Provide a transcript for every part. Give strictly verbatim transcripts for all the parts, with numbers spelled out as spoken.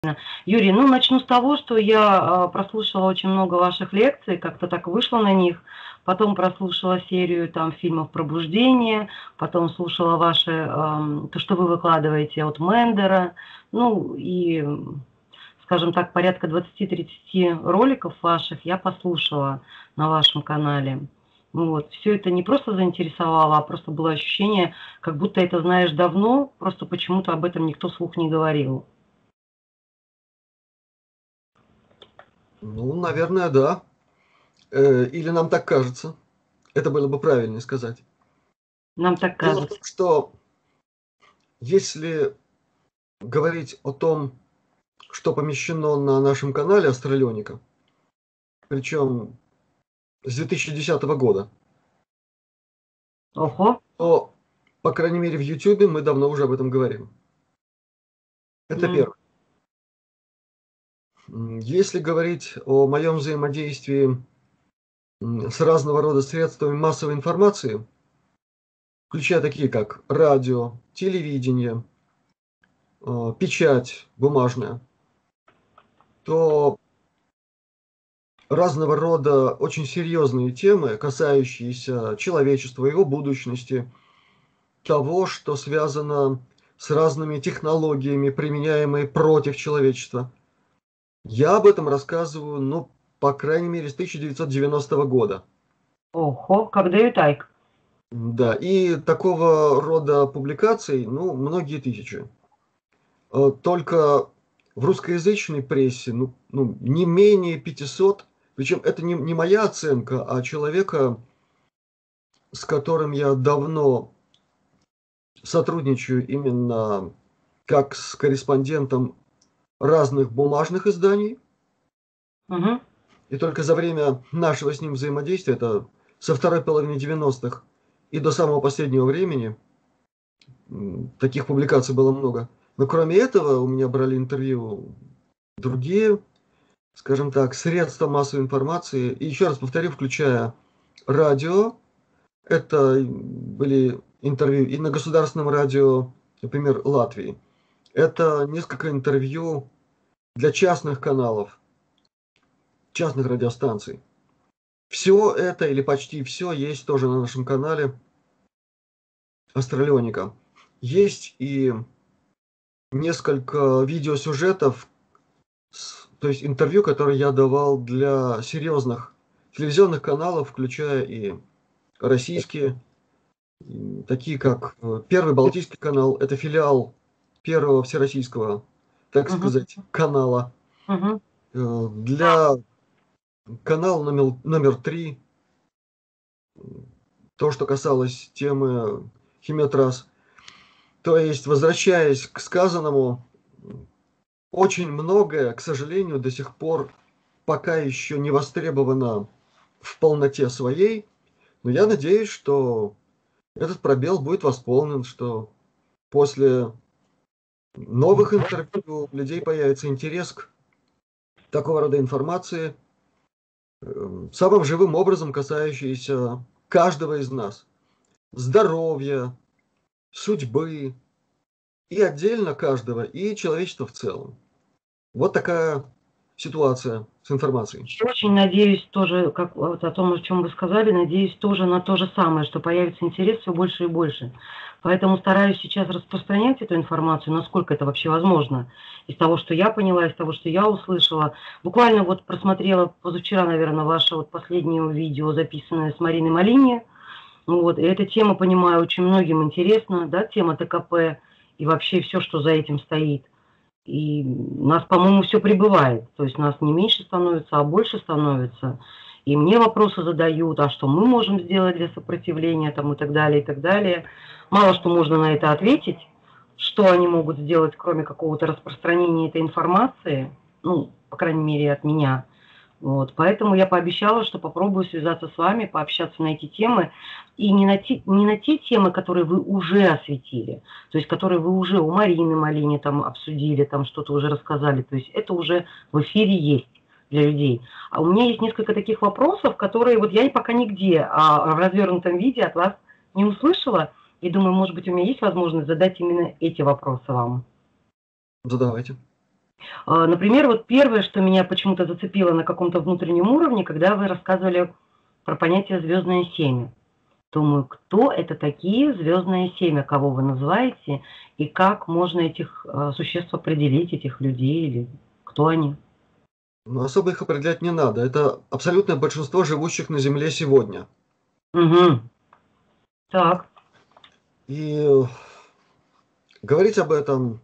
Юрий, ну, начну с того, что я, а, прослушала очень много ваших лекций, как-то так вышло на них. Потом прослушала серию там фильмов "Пробуждение", потом слушала ваши, ам, то, что вы выкладываете от Мендера. Ну и, м, скажем так, порядка двадцати тридцати роликов ваших я послушала на вашем канале. Вот. Всё это не просто заинтересовало, а просто было ощущение, как будто это знаешь давно, просто почему-то об этом никто вслух не говорил. Ну, наверное, да. Э, или нам так кажется. Это было бы правильнее сказать. Нам так Дело в том, кажется. что если говорить о том, что помещено на нашем канале "Астралёника" причём с две тысячи десятого года Ого! то, по крайней мере, в "Ютубе" мы давно уже об этом говорим. Это М. первое. М, если говорить о моём взаимодействии, м, с разного рода средствами массовой информации включая такие, как радио, телевидение, а, печать бумажная то разного рода очень серьезные темы, касающиеся человечества, его будущности, того, что связано с разными технологиями, применяемые против человечества. Я об этом рассказываю, ну, по крайней мере, с тысяча девятьсот девяностого года. Ого, как даю тайк. Да, и такого рода публикаций, ну, многие тысячи. А, только в русскоязычной прессе, ну ну, не менее пятисот, причем это не не моя оценка, а человека с которым я давно сотрудничаю именно как с корреспондентом разных бумажных изданий. Мгм. И только за время нашего с ним взаимодействия, это со второй половины девяностых и до самого последнего времени, м, таких публикаций было много. Но кроме этого у меня брали интервью другие, скажем так, средства массовой информации. И еще раз повторю, включая радио, это были интервью и на государственном радио, например, Латвии. Это несколько интервью для частных каналов частных радиостанций. Всё это или почти всё есть тоже на нашем канале "Астралёника". Есть и несколько видеосюжетов с то есть интервью, которые я давал для серьезных телевизионных каналов, включая и российские, м, такие как, э, Первый Балтийский канал. Это филиал Первого Всероссийского, так Мгм. сказать, канала. Мгм. Э, для канала номел номер три м, то, что касалось темы химиотрасс. То есть, возвращаясь к сказанному, м, очень многое, к сожалению, до сих пор пока еще не востребовано в полноте своей. Но я надеюсь, что этот пробел будет восполнен, что после новых интервью у людей появится интерес к такого рода информации, э, самым живым образом касающейся каждого из нас: здоровья, судьбы и отдельно каждого, и человечества в целом. Вот такая ситуация с информацией. Очень надеюсь тоже, как вот о том, о чём вы сказали, надеюсь тоже на то же самое, что появится интерес всё больше и больше. Поэтому стараюсь сейчас распространять эту информацию, насколько это вообще возможно. Из того, что я поняла, из того, что я услышала. Буквально вот просмотрела позавчера, наверно, ваше вот последнее видео, записанное с Мариной Молиньи. Вот, и эта тема, понимаю, очень многим интересна, да, тема ТКП и вообще всё, что за этим стоит. И нас, по-моему, всё прибывает. То есть нас не меньше становится, а больше становится. И мне вопросы задают: "А что мы можем сделать для сопротивления?" Там и так далее, и так далее. Мало что можно на это ответить. Что они могут сделать, кроме какого-то распространения этой информации? Ну, по крайней мере, от меня. Вот. Поэтому я пообещала, что попробую связаться с вами, пообщаться на эти темы. И не на те не на те темы, которые вы уже осветили, то есть которые вы уже у Марины Молиньи там обсудили, там что-то уже рассказали. То есть это уже в эфире есть для людей. А у меня есть несколько таких вопросов, которые вот я и пока нигде, а, в развёрнутом виде от вас не услышала. И думаю, может быть, у меня есть возможность задать именно эти вопросы вам. Задавайте. А, например, вот первое, что меня почему-то зацепило на каком-то внутреннем уровне, когда вы рассказывали про понятие «звездное семя». Думаю, кто это такие звездное семя, кого вы называете, и как можно этих а, существ определить, этих людей, или кто они? Но особо их определять не надо. Это абсолютное большинство живущих на Земле сегодня. Угу. Так. И говорить об этом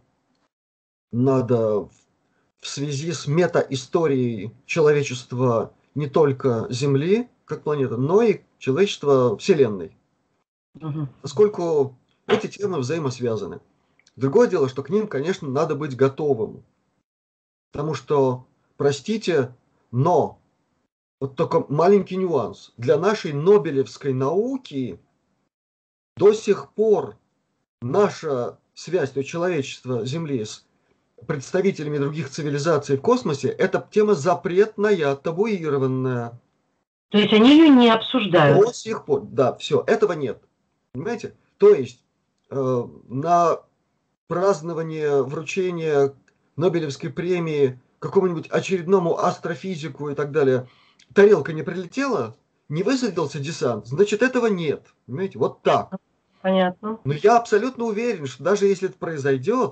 надо в связи с метаисторией человечества не только Земли, как планеты, но и человечества Вселенной. Угу. Поскольку эти темы взаимосвязаны. Другое дело, что к ним, конечно, надо быть готовым. Потому что, простите, но вот только маленький нюанс. Для нашей нобелевской науки до сих пор наша связь, то есть человечества Земли с представителями других цивилизаций в космосе, это тема запретная, табуированная. То есть они ее не обсуждают? До сих пор, да, все, этого нет. Понимаете? То есть э, на празднование вручения Нобелевской премии какому-нибудь очередному астрофизику и так далее тарелка не прилетела, не высадился десант, значит, этого нет. Понимаете? Вот так. Понятно. Но я абсолютно уверен, что даже если это произойдет,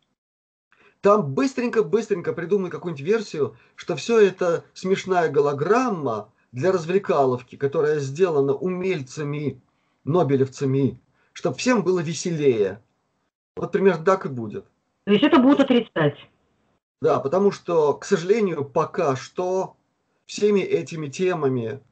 там быстренько-быстренько придумают какую-нибудь версию, что все это смешная голограмма для развлекаловки, которая сделана умельцами, нобелевцами, чтобы всем было веселее. Вот примерно так и будет. То есть это будут отрицать? Да, потому что, к сожалению, пока что всеми этими темами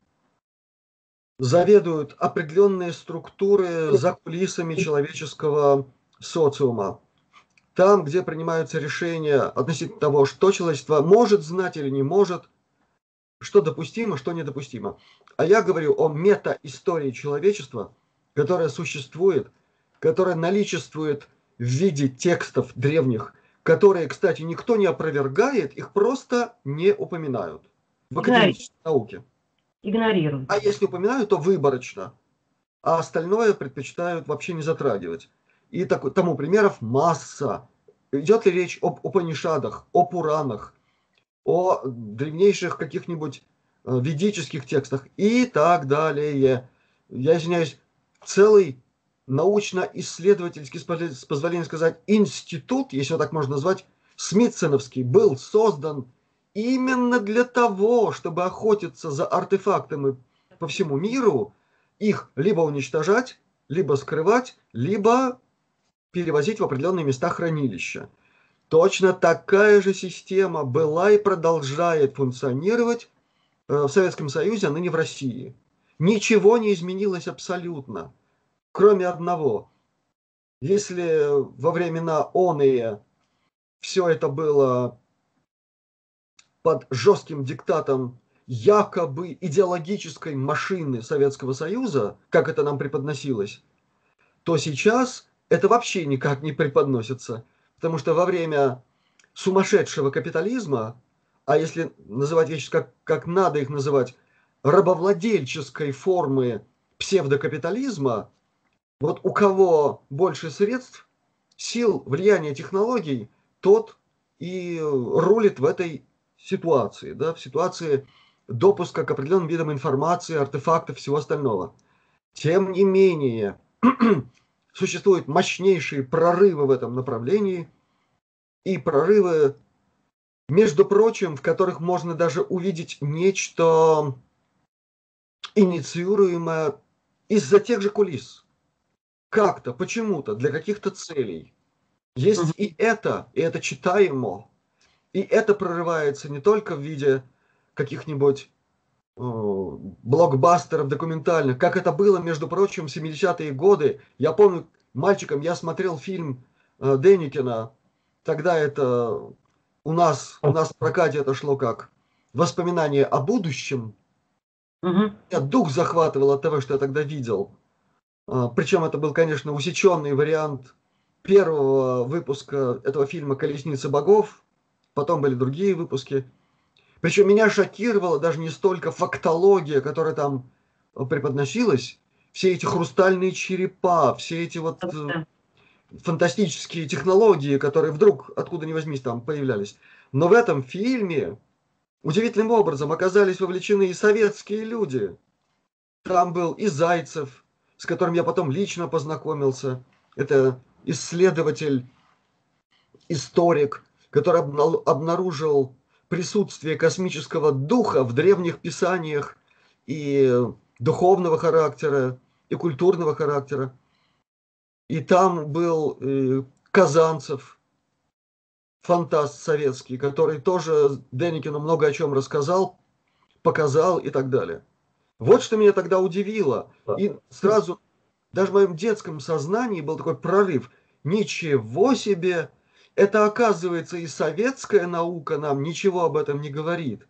заведуют определенные структуры за кулисами человеческого социума. Там, где принимаются решения относительно того, что человечество может знать или не может, что допустимо, что недопустимо. А я говорю о метаистории человечества, которая существует, которая наличествует в виде текстов древних, которые, кстати, никто не опровергает, их просто не упоминают в академической науке. Игнорируют. А если упоминают, то выборочно, а остальное предпочитают вообще не затрагивать. И так, тому примеров масса. Идет ли речь об Упанишадах, о Пуранах, о древнейших каких-нибудь ведических текстах и так далее. Я извиняюсь, целый научно-исследовательский, с позволения сказать, институт, если его так можно назвать, Смитсоновский, был создан именно для того, чтобы охотиться за артефактами по всему миру, их либо уничтожать, либо скрывать, либо перевозить в определенные места хранилища. Точно такая же система была и продолжает функционировать в Советском Союзе, а ныне в России. Ничего не изменилось абсолютно, кроме одного. Если во времена оные все это было под жестким диктатом якобы идеологической машины Советского Союза, как это нам преподносилось, то сейчас это вообще никак не преподносится. Потому что во время сумасшедшего капитализма, а если называть вещи как, как надо их называть, рабовладельческой формы псевдокапитализма, вот у кого больше средств, сил, влияния, технологий, тот и рулит в этой ситуации, да, в ситуации допуска к определенным видам информации, артефактов, всего остального. Тем не менее, существуют мощнейшие прорывы в этом направлении, и прорывы, между прочим, в которых можно даже увидеть нечто инициируемое из-за тех же кулис. Как-то, почему-то, для каких-то целей. Есть и это, и это читаемо. И это прорывается не только в виде каких-нибудь э, блокбастеров документальных, как это было, между прочим, в семидесятые годы. Я помню, мальчиком я смотрел фильм э, Деникина. Тогда это у нас, у нас в прокате это шло как воспоминание о будущем. Угу. Я дух захватывал от того, что я тогда видел. А, причем это был, конечно, усеченный вариант первого выпуска этого фильма «Колесница богов». Потом были другие выпуски. Причем меня шокировала даже не столько фактология, которая там преподносилась, все эти хрустальные черепа, все эти вот Да. фантастические технологии, которые вдруг, откуда ни возьмись, там появлялись. Но в этом фильме удивительным образом оказались вовлечены и советские люди. Там был и Зайцев, с которым я потом лично познакомился. Это исследователь, историк, который обнаружил присутствие космического духа в древних писаниях и духовного характера, и культурного характера. И там был э, Казанцев, фантаст советский, который тоже Деникину много о чем рассказал, показал и так далее. Вот что меня тогда удивило. И сразу, даже в моем детском сознании был такой прорыв. Ничего себе! Это, оказывается, и советская наука нам ничего об этом не говорит.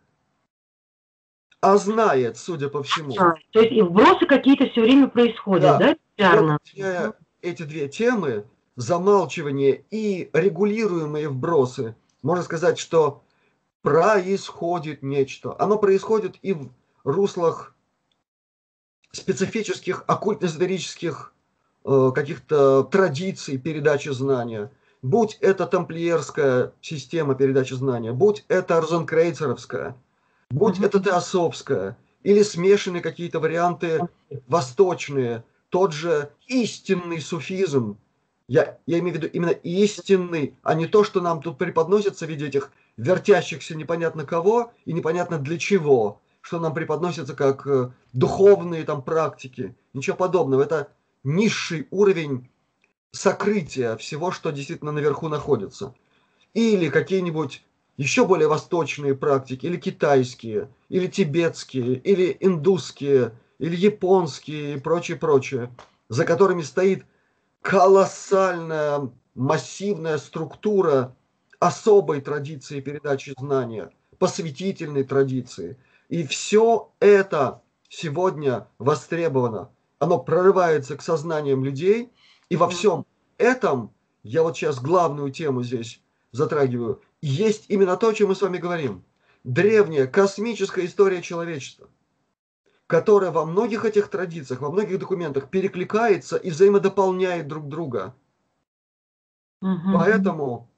А знает, судя по всему. А, то есть и вбросы какие-то все время происходят, да? Да? да? Вот эти две темы, замалчивание и регулируемые вбросы, можно сказать, что происходит нечто. Оно происходит и в руслах специфических оккультно-эзотерических э, каких-то традиций передачи знания. Будь это тамплиерская система передачи знания, будь это розенкрейцеровская, будь uh-huh. это теософская, или смешанные какие-то варианты восточные, тот же истинный суфизм. Я, я имею в виду именно истинный, а не то, что нам тут преподносится в виде этих вертящихся непонятно кого и непонятно для чего, что нам преподносится как э, духовные там практики. Ничего подобного. Это низший уровень сокрытия всего, что действительно наверху находится. Или какие-нибудь еще более восточные практики, или китайские, или тибетские, или индусские, или японские и прочее, прочее, за которыми стоит колоссальная массивная структура особой традиции передачи знания, посвятительной традиции. И все это сегодня востребовано. Оно прорывается к сознаниям людей. И во всем этом, я вот сейчас главную тему здесь затрагиваю, есть именно то, о чем мы с вами говорим. Древняя космическая история человечества, которая во многих этих традициях, во многих документах перекликается и взаимодополняет друг друга. Угу. Поэтому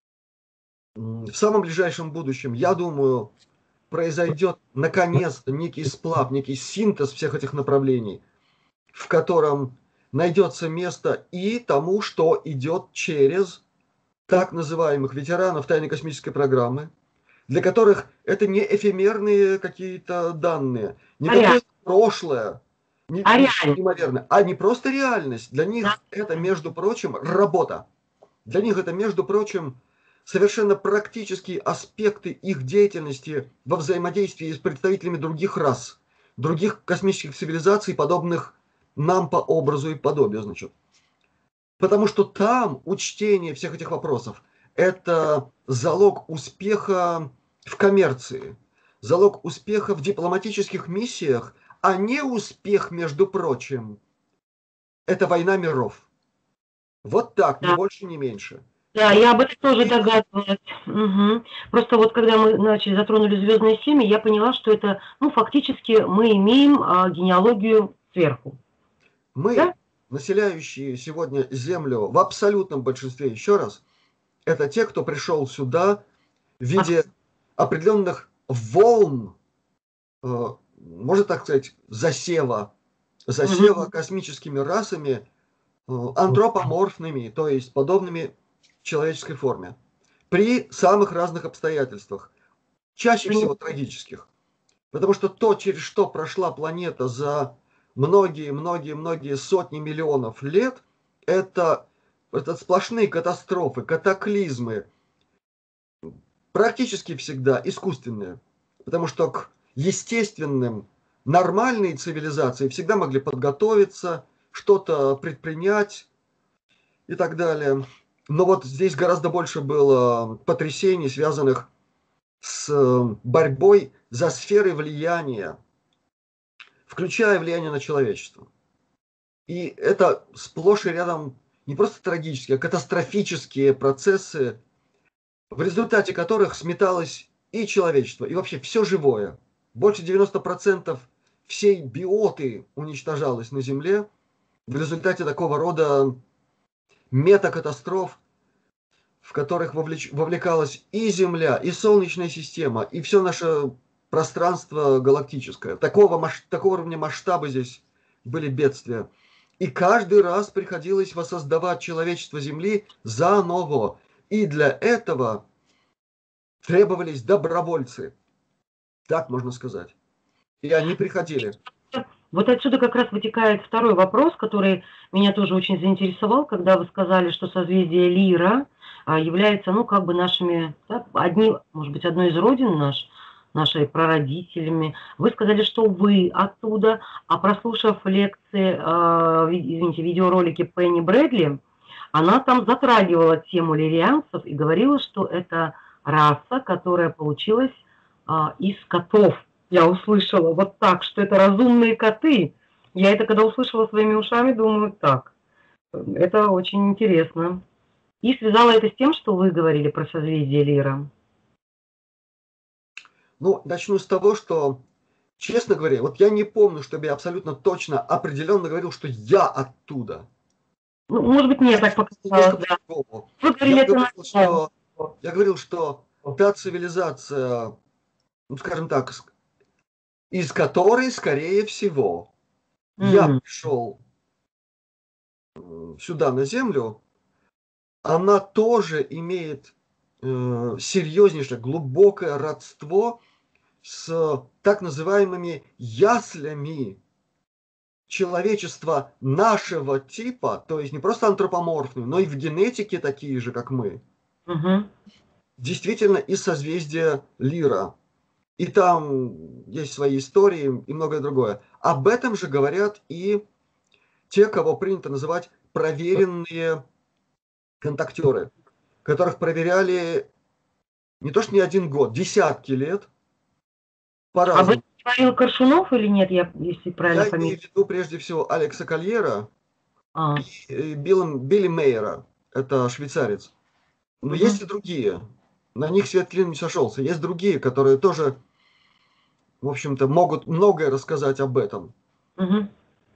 в самом ближайшем будущем, я думаю, произойдет наконец-то некий сплав, некий синтез всех этих направлений, в котором найдется место и тому, что идет через так называемых ветеранов тайной космической программы, для которых это не эфемерные какие-то данные, не а какое-то прошлое, не, а, неимоверное, а не просто реальность. Для них да. это, между прочим, работа. Для них это, между прочим, совершенно практические аспекты их деятельности во взаимодействии с представителями других рас, других космических цивилизаций, подобных нам по образу и подобию, значит. Потому что там учтение всех этих вопросов – это залог успеха в коммерции, залог успеха в дипломатических миссиях, а не успех, между прочим. Это война миров. Вот так, да. Ни больше, ни меньше. Да, я об этом тоже догадывалась. Угу. Просто вот когда мы начали, затронули звездные семьи, я поняла, что это, ну, фактически мы имеем а, генеалогию сверху. Мы, да? населяющие сегодня Землю в абсолютном большинстве, еще раз, это те, кто пришел сюда в виде а... определенных волн, э, можно так сказать, засева, засева угу. космическими расами, э, антропоморфными, то есть подобными человеческой форме, при самых разных обстоятельствах, чаще всего трагических. Потому что то, через что прошла планета за многие-многие-многие сотни миллионов лет, это, это сплошные катастрофы, катаклизмы, практически всегда искусственные. Потому что к естественным, нормальные цивилизации всегда могли подготовиться, что-то предпринять и так далее. Но вот здесь гораздо больше было потрясений, связанных с борьбой за сферы влияния, включая влияние на человечество. И это сплошь и рядом не просто трагические, а катастрофические процессы, в результате которых сметалось и человечество, и вообще все живое. Больше девяноста процентов всей биоты уничтожалось на Земле в результате такого рода метакатастроф, в которых вовлеч... вовлекалась и Земля, и Солнечная система, и все наше пространство галактическое. Такого, масш... Такого уровня масштаба здесь были бедствия. И каждый раз приходилось воссоздавать человечество Земли заново. И для этого требовались добровольцы. Так можно сказать. И они приходили. Вот отсюда как раз вытекает второй вопрос, который меня тоже очень заинтересовал, когда вы сказали, что созвездие Лира является, ну, как бы нашими, да, одни, может быть, одной из родин наш, нашими прародителями. Вы сказали, что вы оттуда, а прослушав лекции, э, извините, видеоролики Пенни Брэдли, она там затрагивала тему лирианцев и говорила, что это раса, которая получилась э, из котов. Я услышала вот так, что это разумные коты. Я это когда услышала своими ушами, думаю, так, это очень интересно. И связала это с тем, что вы говорили про созвездие Лира. Ну, начну с того, что, честно говоря, вот я не помню, чтобы я абсолютно точно, определенно говорил, что я оттуда. Ну, может быть, мне так показалось, да. Вы говорили, я, это говорил, что, я говорил, что та цивилизация, ну, скажем так, из которой, скорее всего, mm. я пришел сюда, на Землю, она тоже имеет э, серьезнейшее, глубокое родство с так называемыми яслями человечества нашего типа, то есть не просто антропоморфные, но и в генетике такие же, как мы. Mm-hmm. Действительно, из созвездия Лира. И там есть свои истории и многое другое. Об этом же говорят и те, кого принято называть проверенные контактеры, которых проверяли не то что не один год, десятки лет по-разному. А вы говорил Коршунов или нет, я, если правильно Я пометил? имею в виду прежде всего Алекса Кольера а. и Билла, Билли Мейера, это швейцарец. Но угу. есть и другие, на них свет клин не сошелся. Есть другие, которые тоже, в общем-то, могут многое рассказать об этом. Угу.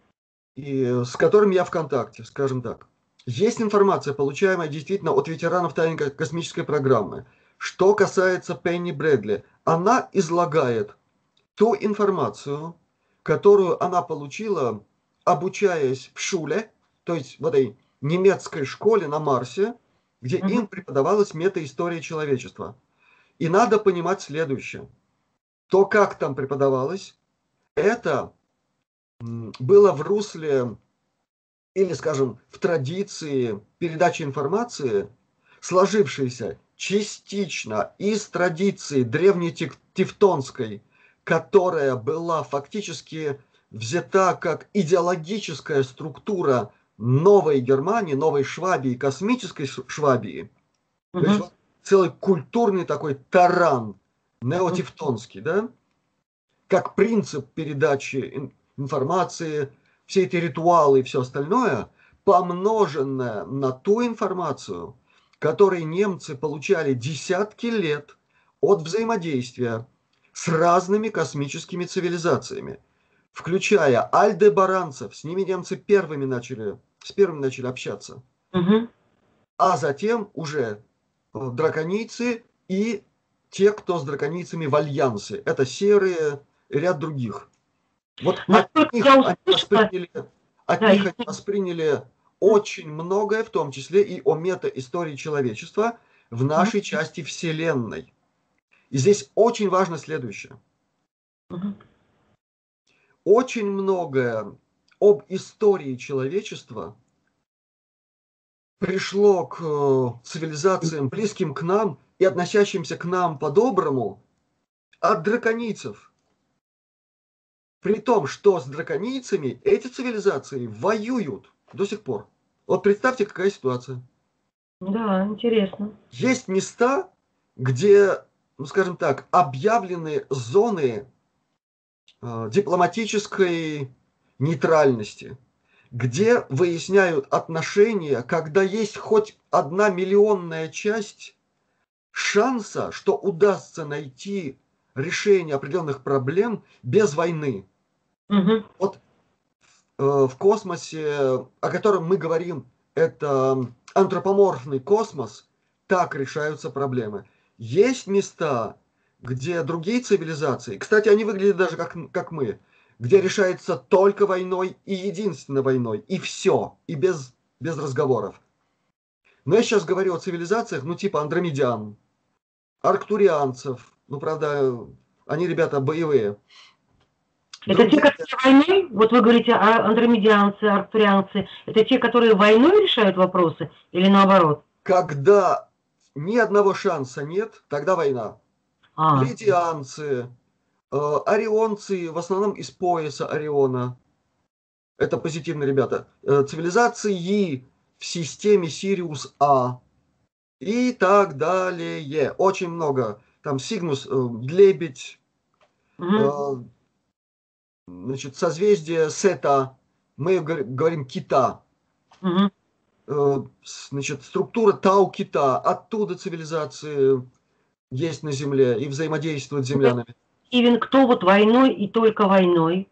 И с которыми я в контакте, скажем так. Есть информация, получаемая действительно от ветеранов тайной космической программы. Что касается Пенни Брэдли, она излагает ту информацию, которую она получила, обучаясь в шуле, то есть в этой немецкой школе на Марсе, где mm-hmm. им преподавалась метаистория человечества. И надо понимать следующее. То, как там преподавалось, это было в русле, или, скажем, в традиции передачи информации, сложившейся частично из традиции древнетевтонской, которая была фактически взята как идеологическая структура новой Германии, новой Швабии, космической Швабии. Uh-huh. То есть вот целый культурный такой таран неотевтонский, да? Как принцип передачи информации, все эти ритуалы и все остальное, помноженное на ту информацию, которую немцы получали десятки лет от взаимодействия с разными космическими цивилизациями, включая альдебаранцев, с ними немцы первыми начали, с первыми начали общаться, угу. а затем уже драконийцы и те, кто с драконийцами в альянсе. Это серые и ряд других. Вот Но от них, они восприняли, от да, них они восприняли очень многое, в том числе и о метаистории человечества в нашей угу. части Вселенной. И здесь очень важно следующее. Угу. Очень многое об истории человечества пришло к цивилизациям, близким к нам и относящимся к нам по-доброму, от драконийцев. При том, что с драконийцами эти цивилизации воюют до сих пор. Вот представьте, какая ситуация. Да, интересно. Есть места, где, ну скажем так, объявлены зоны э, дипломатической нейтральности, где выясняют отношения, когда есть хоть одна миллионная часть шанса, что удастся найти решение определенных проблем без войны. Угу. Вот э, в космосе, о котором мы говорим, это антропоморфный космос, так решаются проблемы. Есть места, где другие цивилизации, кстати, они выглядят даже как, как мы, где решается только войной и единственно войной, и все, и без, без разговоров. Но я сейчас говорю о цивилизациях, ну типа андромедян, арктурианцев, ну правда, они ребята боевые. Это те, Другие, которые войной, вот вы говорите, а андромедианцы, арктурианцы, это те, которые войной решают вопросы или наоборот? когда ни одного шанса нет, тогда война. А, Плейтианцы, э, орионцы, в основном из пояса Ориона. Это позитивные ребята. Э, цивилизации в системе Сириус А. И так далее. Очень много. Там Сигнус, э, лебедь, угу, э, значит, созвездие Сета. Мы говор- говорим кита. угу. Э, значит, структура Тау кита. Оттуда цивилизации есть на Земле и взаимодействуют с землянами. Стивен, кто вот войной и только войной?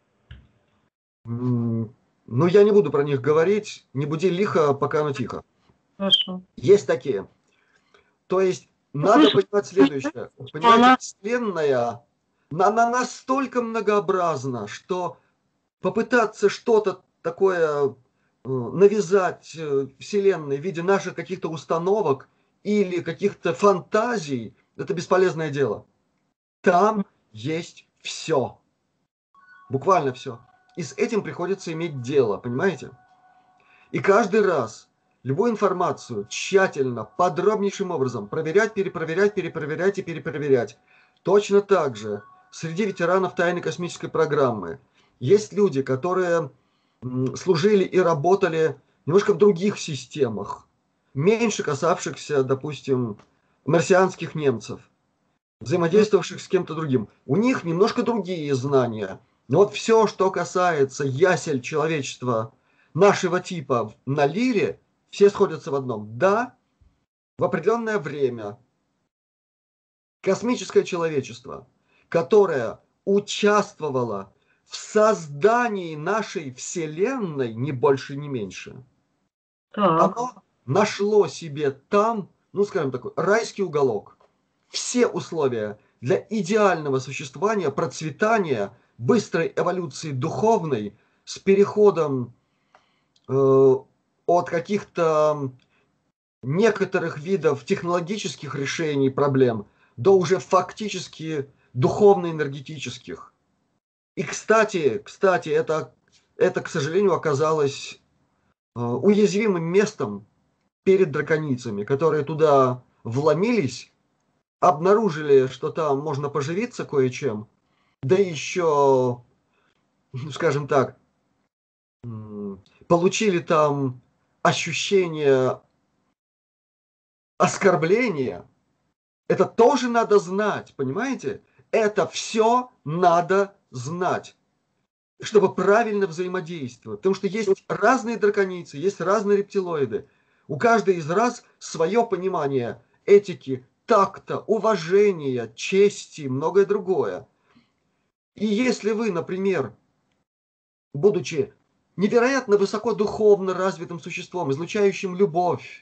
М, Ну, я не буду про них говорить. Не буди лихо, пока оно тихо. Хорошо. Есть такие. То есть надо Слышно, понимать следующее. что Понимаете, она... Вселенная, она настолько многообразна, что попытаться что-то такое э, навязать э, Вселенной в виде наших каких-то установок или каких-то фантазий, это бесполезное дело. Там есть все. Буквально все. И с этим приходится иметь дело, понимаете? И каждый раз любую информацию тщательно, подробнейшим образом проверять, перепроверять, перепроверять и перепроверять. Точно так же среди ветеранов тайной космической программы есть люди, которые служили и работали немножко в других системах, меньше касавшихся, допустим, марсианских немцев, взаимодействовавших с кем-то другим. У них немножко другие знания. Но вот все, что касается ясель человечества нашего типа на Лире, все сходятся в одном. Да, в определенное время космическое человечество, которое участвовало в создании нашей Вселенной, ни больше, ни меньше, Так. оно нашло себе там, ну скажем такой, райский уголок. Все условия для идеального существования, процветания, быстрой эволюции духовной с переходом э, от каких-то некоторых видов технологических решений проблем до уже фактически духовно-энергетических. И, кстати, кстати, это, это, к сожалению, оказалось э, уязвимым местом перед драконицами, которые туда вломились, обнаружили, что там можно поживиться кое-чем, да еще, скажем так, получили там ощущение оскорбления. Это тоже надо знать, понимаете? Это все надо знать, чтобы правильно взаимодействовать. Потому что есть разные драконицы, есть разные рептилоиды. У каждой из раз свое понимание этики, такта, уважения, чести и многое другое. И если вы, например, будучи невероятно высоко духовно развитым существом, излучающим любовь,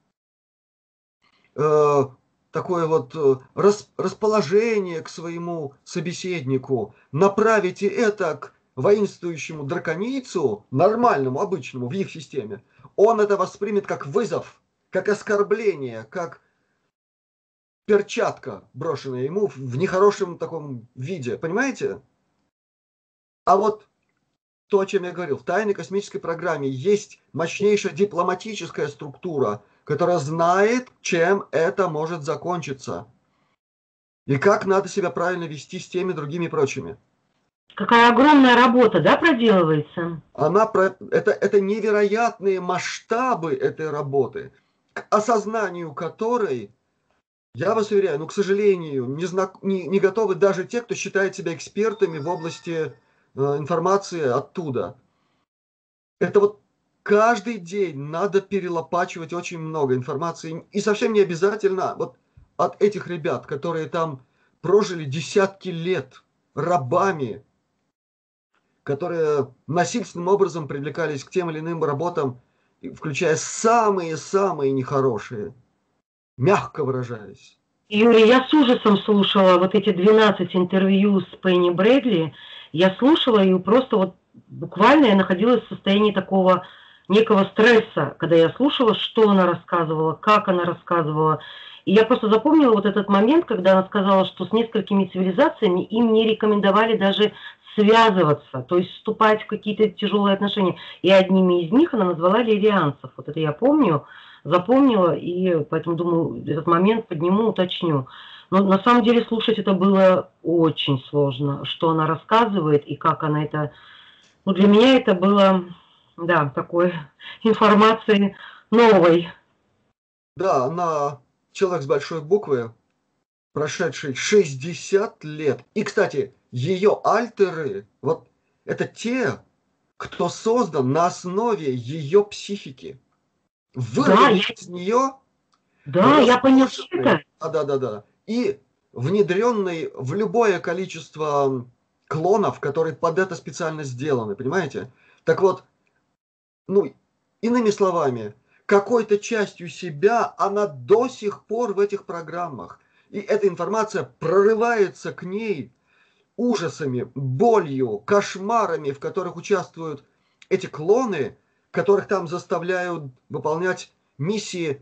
э, такое вот э, рас, расположение к своему собеседнику, направите это к воинствующему драконицу, нормальному, обычному, в их системе, он это воспримет как вызов, как оскорбление, как перчатка, брошенная ему в нехорошем таком виде, понимаете? А вот то, о чем я говорил, в тайной космической программе есть мощнейшая дипломатическая структура, которая знает, чем это может закончиться. И как надо себя правильно вести с теми другими прочими. Какая огромная работа, да, проделывается? Она, это, это невероятные масштабы этой работы, к осознанию которой, я вас уверяю, ну, к сожалению, не, знак, не, не готовы даже те, кто считает себя экспертами в области э, информации оттуда. Это вот каждый день надо перелопачивать очень много информации. И совсем не обязательно вот от этих ребят, которые там прожили десятки лет рабами, которые насильственным образом привлекались к тем или иным работам, включая самые-самые нехорошие. мягко выражаясь. Юрий, я с ужасом слушала вот эти двенадцать интервью с Пенни Брэдли. Я слушала и просто вот буквально я находилась в состоянии такого некого стресса, когда я слушала, что она рассказывала, как она рассказывала. И я просто запомнила вот этот момент, когда она сказала, что с несколькими цивилизациями им не рекомендовали даже связываться, то есть вступать в какие-то тяжелые отношения. И одними из них она назвала лирианцев. Вот это я помню, запомнила, и поэтому думаю, этот момент подниму, уточню. Но на самом деле слушать это было очень сложно, что она рассказывает и как она это... Ну, для меня это было, да, такой информации новой. Да, она человек с большой буквы, прошедший шестьдесят лет. И, кстати, ее альтеры, вот это те, кто создан на основе ее психики. Да, Вырванный я, из нее, да, я поняла это. размноженный, да, да, да, да, и внедренный в любое количество клонов, которые под это специально сделаны, понимаете? Так вот, ну, иными словами, какой-то частью себя она до сих пор в этих программах. И эта информация прорывается к ней ужасами, болью, кошмарами, в которых участвуют эти клоны, которых там заставляют выполнять миссии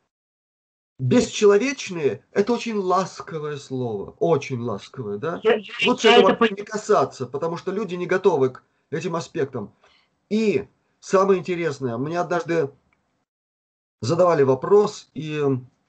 бесчеловечные. Это очень ласковое слово, очень ласковое, да? Я, я, Лучше я этого это поняла. не касаться, потому что люди не готовы к этим аспектам. И самое интересное, мне однажды задавали вопрос, и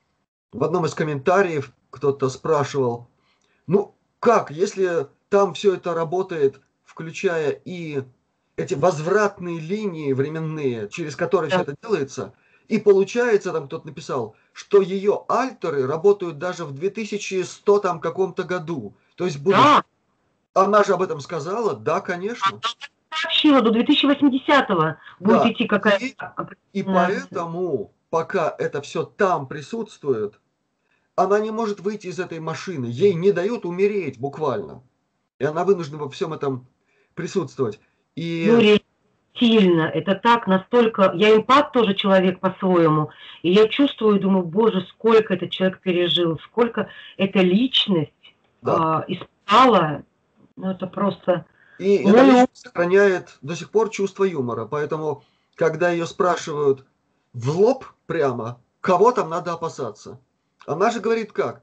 в одном из комментариев кто-то спрашивал, ну как, если там все это работает, включая и эти возвратные линии временные, через которые все Да, это делается, и получается, там кто-то написал, что ее альтеры работают даже в две тысячи сто там каком-то году, то есть в будущем. да, Она же об этом сказала, да, конечно. сообщила, до две тысячи восьмидесятого будет Да, идти и, какая-то и определенная... поэтому, пока это все там присутствует, она не может выйти из этой машины, ей не дают умереть буквально. И она вынуждена во всем этом присутствовать. И Юрий, сильно, это так, настолько... Я эмпат тоже человек по-своему, и я чувствую, думаю, боже, сколько этот человек пережил, сколько эта личность да, а, испытала, ну это просто... и эта Мой ум... личность сохраняет до сих пор чувство юмора. Поэтому, когда ее спрашивают в лоб прямо, кого там надо опасаться, она же говорит как?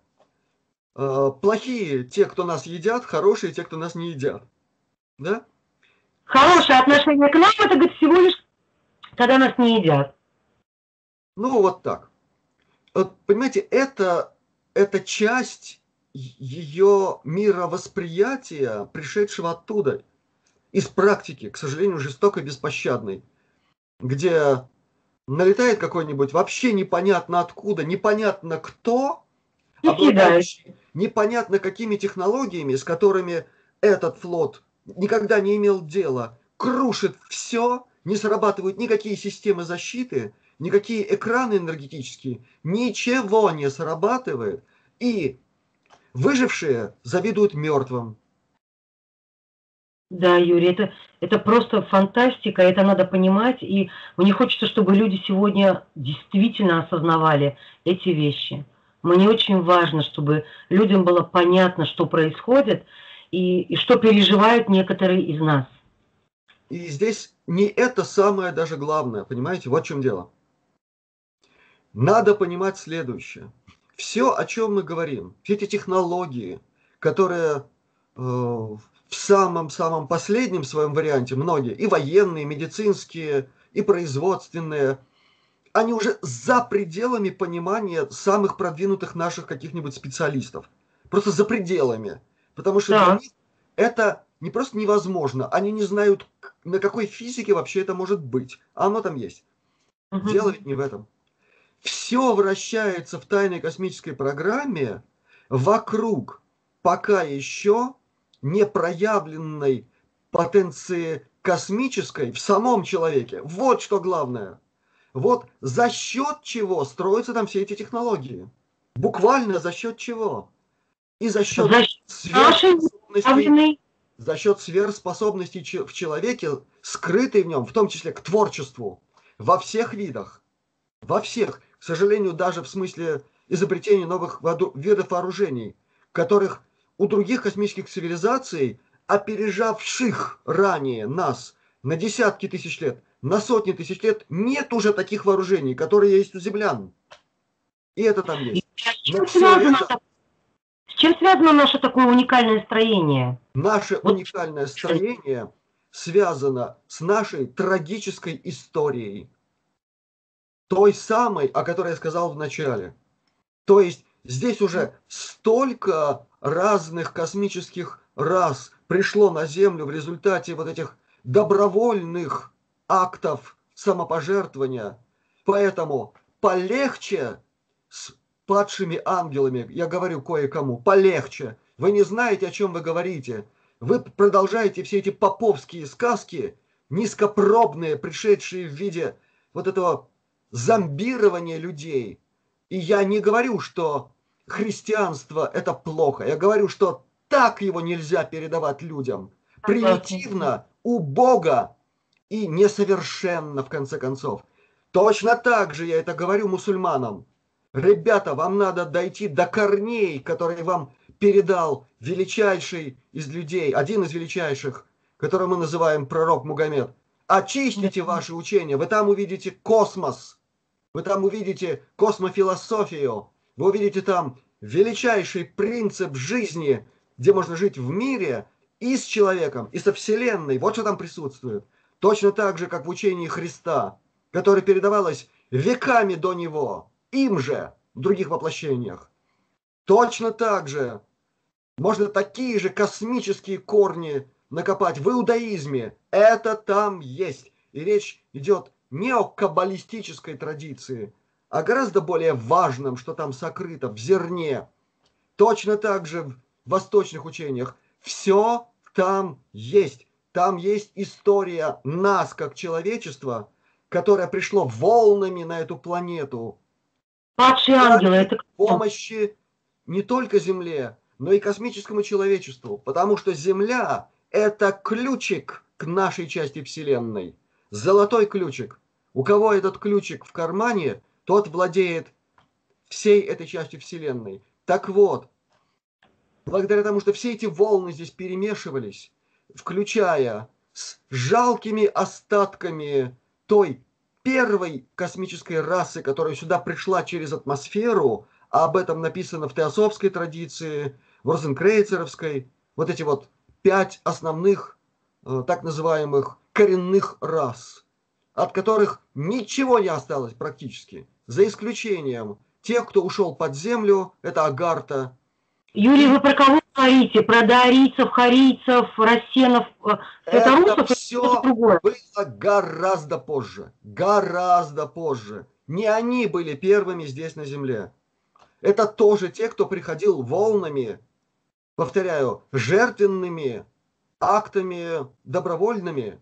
«Э, плохие те, кто нас едят, хорошие те, кто нас не едят. Да? Хорошее отношение к нам, это, говорит, всего лишь, когда нас не едят. Ну, вот так. Вот, понимаете, это, это часть ее мировосприятия, пришедшего оттуда, из практики, к сожалению, жестокой, беспощадной, где налетает какой-нибудь вообще непонятно откуда, непонятно кто, И съедают. обладающий непонятно какими технологиями, с которыми этот флот никогда не имел дела, крушит все, не срабатывают никакие системы защиты, никакие экраны энергетические, ничего не срабатывает, и выжившие завидуют мертвым. Да, Юрий, это, это просто фантастика, это надо понимать, и мне хочется, чтобы люди сегодня действительно осознавали эти вещи. Мне очень важно, чтобы людям было понятно, что происходит, и, и что переживают некоторые из нас. И здесь не это самое даже главное, понимаете, вот в чем дело. Надо понимать следующее. Все, о чем мы говорим, все эти технологии, которые э, в самом-самом последнем своем варианте, многие, и военные, и медицинские, и производственные, они уже за пределами понимания самых продвинутых наших каких-нибудь специалистов. Просто за пределами. Потому что для Да. них это не просто невозможно, они не знают, на какой физике вообще это может быть. А оно там есть. Угу. Дело ведь не в этом. Все вращается в тайной космической программе вокруг пока еще не проявленной потенции космической в самом человеке. Вот что главное. Вот за счет чего строятся там все эти технологии. Буквально за счет чего? И за счет За счет нашей сверхспособностей, явленной... за счет сверхспособностей в человеке, скрытой в нем, в том числе к творчеству, во всех видах. Во всех. К сожалению, даже в смысле изобретение новых видов вооружений, которых у других космических цивилизаций, опережавших ранее нас на десятки тысяч лет, на сотни тысяч лет, нет уже таких вооружений, которые есть у землян. И это там есть. С чем, связано, это... с чем связано наше такое уникальное строение? Наше вот. уникальное строение связано с нашей трагической историей. Той самой, о которой я сказал в начале. То есть здесь уже столько разных космических рас пришло на Землю в результате вот этих добровольных актов самопожертвования. Поэтому полегче с падшими ангелами, я говорю кое-кому, полегче. Вы не знаете, о чем вы говорите. Вы продолжаете все эти поповские сказки, низкопробные, пришедшие в виде вот этого зомбирования людей. И я не говорю, что христианство это плохо. Я говорю, что так его нельзя передавать людям. Примитивно, убого и несовершенно, в конце концов. Точно так же я это говорю мусульманам. Ребята, вам надо дойти до корней, которые вам передал величайший из людей, один из величайших, которого мы называем пророк Мухаммед. Очистите ваши учения, вы там увидите космос, вы там увидите космофилософию, вы увидите там величайший принцип жизни, где можно жить в мире и с человеком, и со Вселенной. Вот что там присутствует. Точно так же, как в учении Христа, которое передавалось веками до него, им же, в других воплощениях. Точно так же можно такие же космические корни накопать в иудаизме. Это там есть. И речь идет не о каббалистической традиции, а гораздо более важном, что там сокрыто в зерне. Точно так же в восточных учениях. Все там есть. Там есть история нас, как человечества, которое пришло волнами на эту планету. Падшие ангелы, это помощи не только Земле, но и космическому человечеству. Потому что Земля – это ключик к нашей части Вселенной. Золотой ключик. У кого этот ключик в кармане, тот владеет всей этой частью Вселенной. Так вот, благодаря тому, что все эти волны здесь перемешивались, включая с жалкими остатками той первой космической расы, которая сюда пришла через атмосферу, а об этом написано в теософской традиции, в розенкрейцеровской, вот эти вот пять основных э, так называемых коренных рас, от которых ничего не осталось практически, за исключением тех, кто ушел под землю, это Агарта. Юрий, вы про кого говорите? Про даорийцев, харийцев, рассенов, это все было гораздо позже. Гораздо позже. Не они были первыми здесь на Земле. Это тоже те, кто приходил волнами, повторяю, жертвенными актами добровольными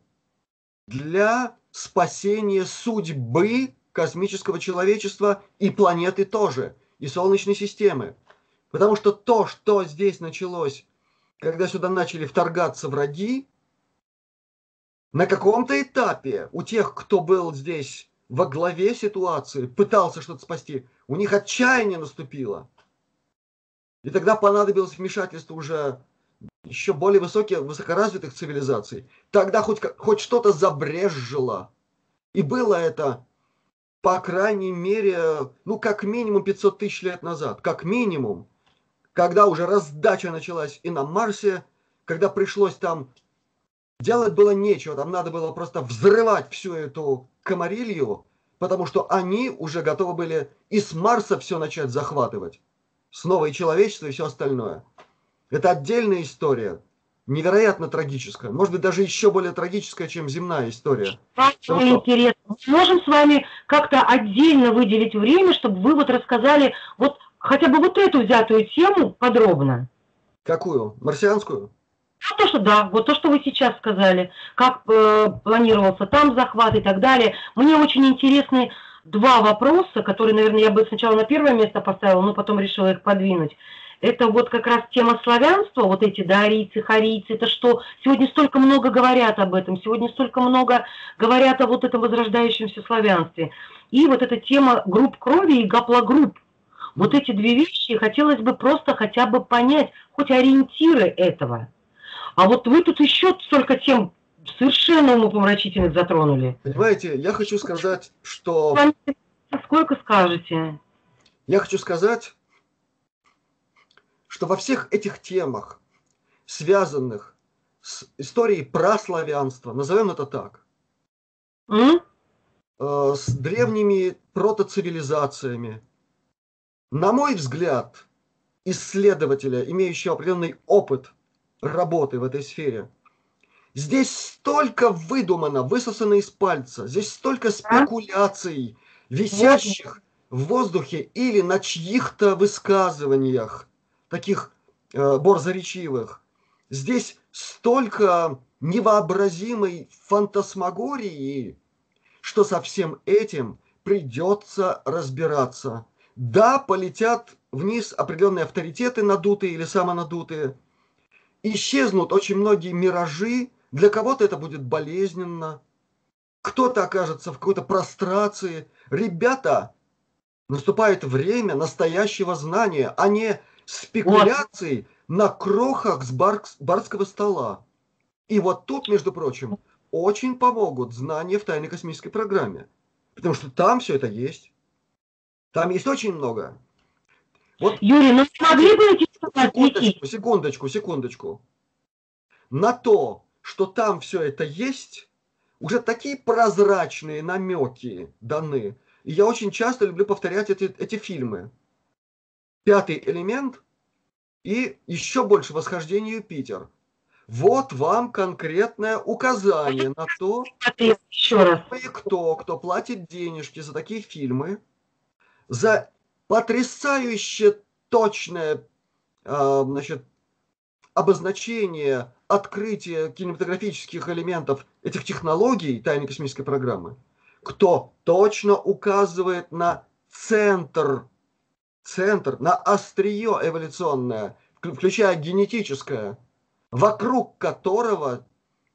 для спасения судьбы космического человечества и планеты тоже, и Солнечной системы. Потому что то, что здесь началось, когда сюда начали вторгаться враги, на каком-то этапе у тех, кто был здесь во главе ситуации, пытался что-то спасти, у них отчаяние наступило. И тогда понадобилось вмешательство уже еще более высоких, высокоразвитых цивилизаций. Тогда хоть, хоть что-то забрезжило. И было это, по крайней мере, ну как минимум пятьсот тысяч лет назад. Как минимум. Когда уже раздача началась и на Марсе, когда пришлось там делать было нечего, там надо было просто взрывать всю эту комарилью, потому что они уже готовы были и с Марса все начать захватывать. Снова и человечество, и все остальное. Это отдельная история, невероятно трагическая. Может быть, даже еще более трагическая, чем земная история. Что интересно. Мы можем с вами как-то отдельно выделить время, чтобы вы вот рассказали вот хотя бы вот эту взятую тему подробно. Какую? Марсианскую? Ну, то, что да, вот то, что вы сейчас сказали, как э, планировался там захват и так далее. Мне очень интересны два вопроса, которые, наверное, я бы сначала на первое место поставила, но потом решила их подвинуть. Это вот как раз тема славянства, вот эти даорийцы, харийцы, это что? Сегодня столько много говорят об этом, сегодня столько много говорят о вот этом возрождающемся славянстве. И вот эта тема групп крови и гаплогрупп. Вот эти две вещи хотелось бы просто хотя бы понять, хоть ориентиры этого. А вот вы тут еще столько тем совершенно умопомрачительных затронули. Понимаете, я хочу сказать, что... Сколько скажете? Я хочу сказать, что во всех этих темах, связанных с историей праславянства, назовем это так, М? э, с древними протоцивилизациями, на мой взгляд, исследователя, имеющего определенный опыт работы в этой сфере, здесь столько выдумано, высосано из пальца, здесь столько спекуляций, висящих в воздухе или на чьих-то высказываниях, таких э, борзоречивых. Здесь столько невообразимой фантасмагории, что со всем этим придется разбираться. Да, полетят вниз определенные авторитеты, надутые или самонадутые. Исчезнут очень многие миражи. Для кого-то это будет болезненно. Кто-то окажется в какой-то прострации. Ребята, наступает время настоящего знания, а не спекуляций на крохах с бар- барского стола. И вот тут, между прочим, очень помогут знания в тайной космической программе. Потому что там все это есть. Там есть очень много. Вот, Юрий, ну смогли бы эти секундочку, секундочку, секундочку. На то, что там все это есть, уже такие прозрачные намеки даны. И я очень часто люблю повторять эти, эти фильмы. «Пятый элемент» и еще больше «Восхождение Юпитер». Вот вам конкретное указание на то, еще раз. Кто, кто платит денежки за такие фильмы, за потрясающе точное э, значит, обозначение, открытие кинематографических элементов этих технологий тайной космической программы, кто точно указывает на центр, центр, на острие эволюционное, включая генетическое, вокруг которого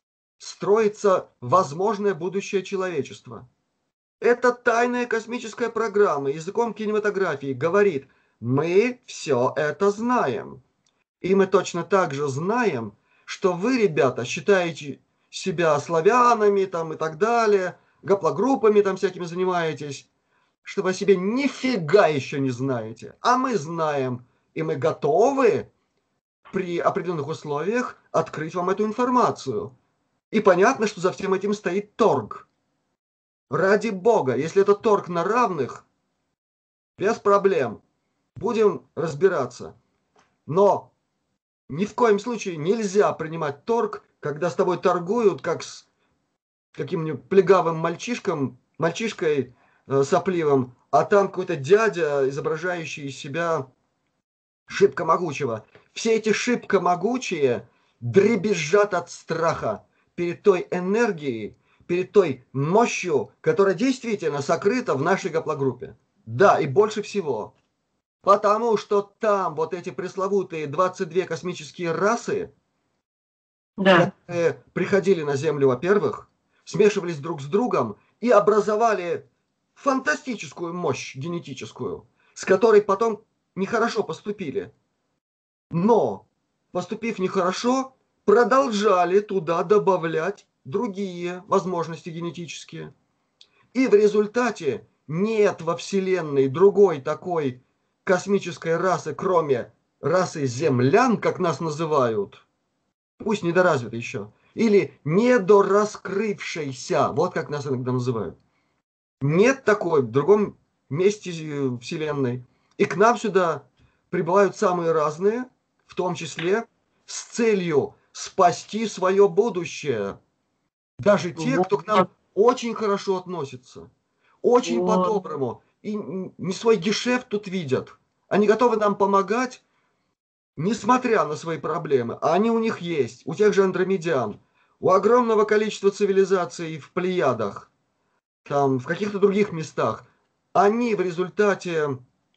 строится возможное будущее человечества. Эта тайная космическая программа языком кинематографии говорит: мы все это знаем. И мы точно так же знаем, что вы, ребята, считаете себя славянами там, и так далее, гаплогруппами там всякими занимаетесь, что вы о себе нифига еще не знаете. А мы знаем, и мы готовы при определенных условиях открыть вам эту информацию. И понятно, что за всем этим стоит торг. Ради бога, если это торг на равных, без проблем, будем разбираться. Но ни в коем случае нельзя принимать торг, когда с тобой торгуют, как с каким-нибудь плегавым мальчишком, мальчишкой э, сопливым, а там какой-то дядя, изображающий из себя шибко могучего. Все эти шибко могучие дребезжат от страха перед той энергией, перед той мощью, которая действительно сокрыта в нашей гаплогруппе. Да, и больше всего. Потому что там вот эти пресловутые двадцать две космические расы, Да. которые приходили на Землю, во-первых, смешивались друг с другом и образовали фантастическую мощь генетическую, с которой потом нехорошо поступили. Но, поступив нехорошо, продолжали туда добавлять другие возможности генетические. И в результате нет во Вселенной другой такой космической расы, кроме расы землян, как нас называют, пусть недоразвитой еще, или недораскрывшейся, вот как нас иногда называют. Нет такой в другом месте Вселенной. И к нам сюда прибывают самые разные, в том числе с целью спасти свое будущее. Даже те, кто к нам очень хорошо относится, очень по-доброму, и не свой гешефт тут видят. Они готовы нам помогать, несмотря на свои проблемы. А они у них есть, у тех же андромедян, у огромного количества цивилизаций в Плеядах, там, в каких-то других местах. Они в результате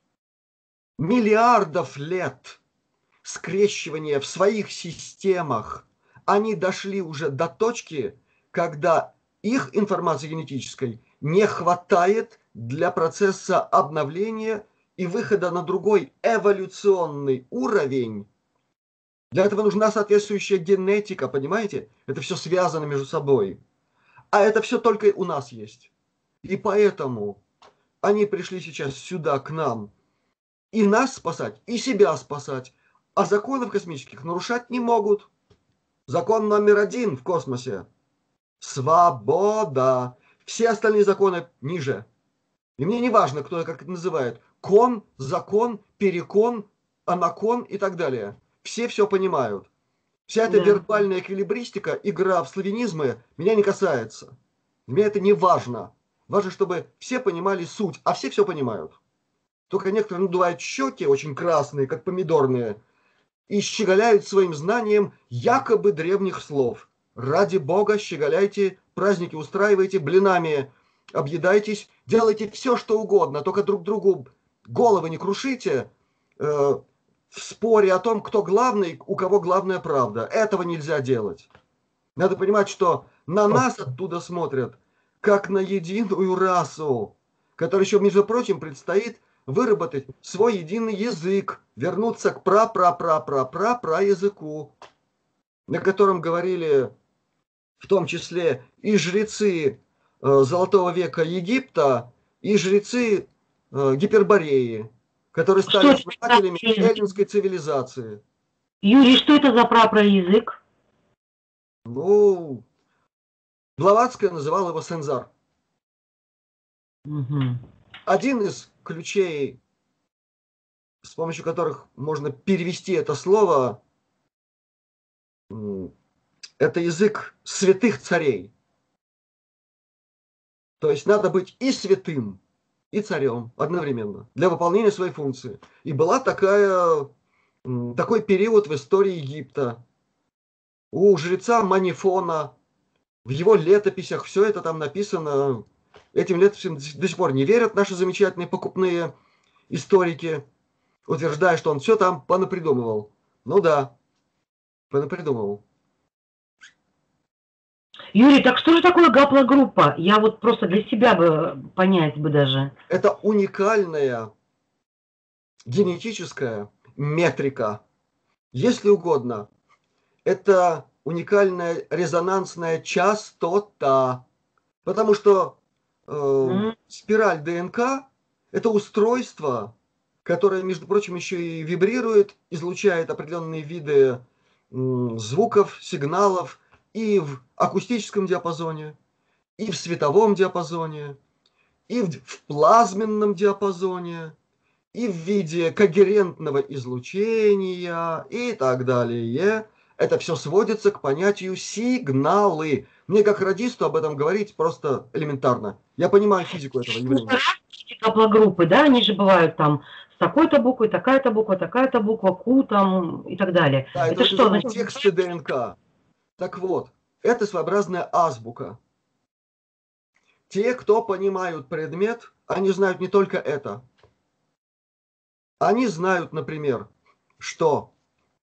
миллиардов лет скрещивания в своих системах, они дошли уже до точки, когда их информации генетической не хватает для процесса обновления и выхода на другой эволюционный уровень, для этого нужна соответствующая генетика, понимаете? Это все связано между собой. А это все только у нас есть. И поэтому они пришли сейчас сюда, к нам, и нас спасать, и себя спасать. А законов космических нарушать не могут. Закон номер один в космосе – свобода. Все остальные законы ниже. И мне не важно, кто как это называет. Кон, закон, перекон, анакон и так далее. Все все понимают. Вся эта Да. вербальная эквилибристика, игра в славянизмы меня не касается. Мне это не важно. Важно, чтобы все понимали суть, а все все понимают. Только некоторые надувают щеки, очень красные, как помидорные, и щеголяют своим знанием якобы древних слов. Ради бога, щеголяйте, праздники устраивайте, блинами объедайтесь, делайте все, что угодно, только друг другу головы не крушите э, в споре о том, кто главный, у кого главная правда. Этого нельзя делать. Надо понимать, что на нас оттуда смотрят, как на единую расу, которой еще, между прочим, предстоит выработать свой единый язык, вернуться к пра-пра-пра-пра-пра-пра языку, на котором говорили в том числе и жрецы э, Золотого века Египта, и жрецы э, Гипербореи, которые Что стали это за основателями язык? эллинской цивилизации. Юрий, что это за прапроязык? Ну, Блаватская называла его Сензар. Угу. Один из ключей, с помощью которых можно перевести это слово, это язык святых царей. То есть надо быть и святым, и царем одновременно для выполнения своей функции. И была такая, такой период в истории Египта. У жреца Манифона, в его летописях, все это там написано. Этим летописям до сих пор не верят наши замечательные покупные историки, утверждая, что он все там понапридумывал. Ну да, понапридумывал. Юрий, так что же такое гаплогруппа? Я вот просто для себя бы понять бы даже. Это уникальная генетическая метрика, если угодно. Это уникальная резонансная частота, потому что э, Mm. спираль ДНК – это устройство, которое, между прочим, еще и вибрирует, излучает определенные виды м, звуков, сигналов и в акустическом диапазоне, и в световом диапазоне, и в, в плазменном диапазоне, и в виде когерентного излучения и так далее. Это все сводится к понятию сигналы. Мне как радисту об этом говорить просто элементарно. Я понимаю физику этого явления. Гаплогруппы, да, они же бывают там с такой-то буквой, такая-то буква, такая-то буква, Q там и так далее. Да, это, Это это что, называют значит? тексты ДНК. Так вот, это своеобразная азбука. Те, кто понимают предмет, они знают не только это. Они знают, например, что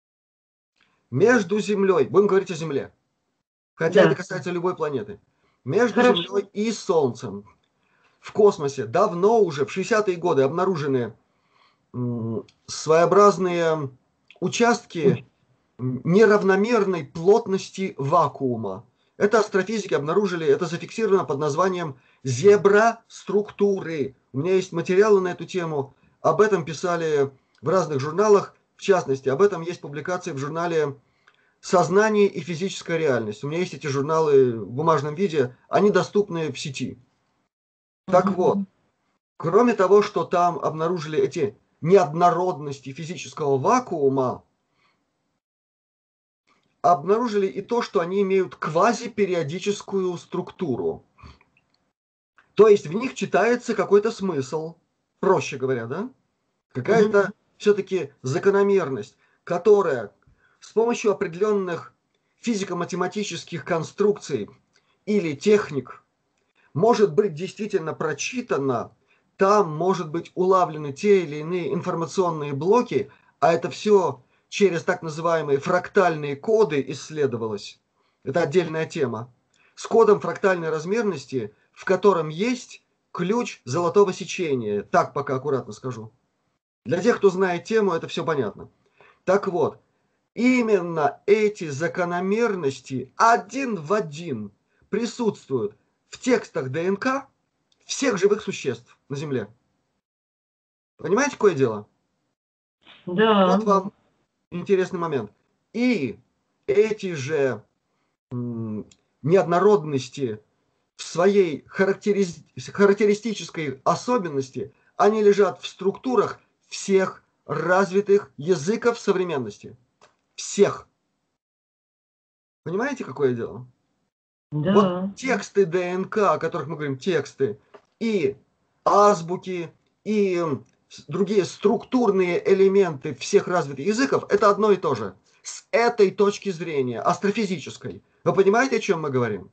между Землей, будем говорить о Земле, хотя Да. это касается любой планеты, между Хорошо. Землей и Солнцем в космосе давно уже, в шестидесятые годы, обнаружены м, своеобразные участки неравномерной плотности вакуума. Это астрофизики обнаружили, это зафиксировано под названием зебра-структуры. У меня есть материалы на эту тему, об этом писали в разных журналах, в частности, об этом есть публикации в журнале «Сознание и физическая реальность». У меня есть эти журналы в бумажном виде, они доступны в сети. Так вот, кроме того, что там обнаружили эти неоднородности физического вакуума, обнаружили и то, что они имеют квазипериодическую структуру. То есть в них читается какой-то смысл, проще говоря, да? Какая-то mm-hmm. все-таки закономерность, которая с помощью определенных физико-математических конструкций или техник может быть действительно прочитана, там может быть улавлены те или иные информационные блоки, а это все через так называемые фрактальные коды исследовалось. Это отдельная тема. С кодом фрактальной размерности, в котором есть ключ золотого сечения. Так пока аккуратно скажу. Для тех, кто знает тему, это все понятно. Так вот, именно эти закономерности один в один присутствуют в текстах ДНК всех живых существ на Земле. Понимаете, какое дело? Да. Вот вам интересный момент. И эти же м, неоднородности в своей характериз... характеристической особенности, они лежат в структурах всех развитых языков современности. Всех. Понимаете, какое дело? Вот Да. тексты ДНК, о которых мы говорим, тексты, и азбуки, и другие структурные элементы всех развитых языков, это одно и то же. С этой точки зрения, астрофизической. Вы понимаете, о чем мы говорим?